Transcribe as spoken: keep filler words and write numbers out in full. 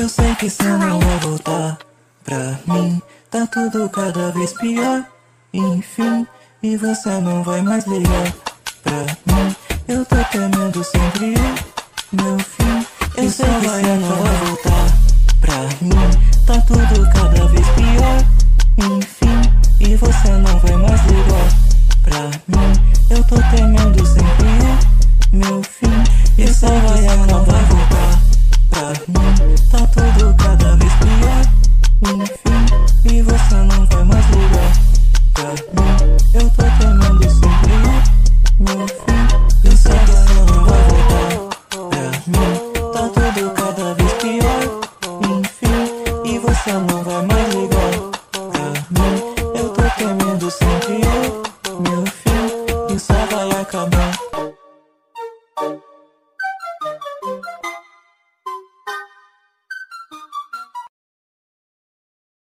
Eu sei que cê não vai voltar pra mim. Tá tudo cada vez pior, enfim. E você não vai mais ligar pra mim. Eu tô temendo sempre o meu fim. Eu sei que cê não vai voltar pra mim. Tá tudo cada vez pior, enfim. E você não vai mais ligar pra mim. Eu tô temendo sempre o meu fim. E só vai não vai voltar pra mim. Tá tudo cada vez pior, enfim. E você não vai mais ligar pra mim. Eu tô temendo sempre o meu fim. E só vai não vai voltar pra mim. Tá tudo cada vez pior, enfim. E você não vai mais ligar pra mim. Eu tô temendo sempre o meu fim. E só vai acabar.